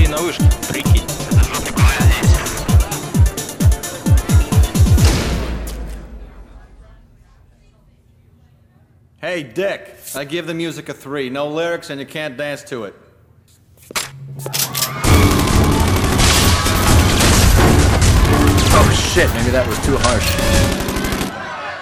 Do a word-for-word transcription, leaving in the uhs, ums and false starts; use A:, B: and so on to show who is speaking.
A: на вышке, прикинь. Это жопный здесь.
B: Hey, Dick, I give the music a three. No lyrics and you can't dance to it. Oh shit, maybe that was too harsh.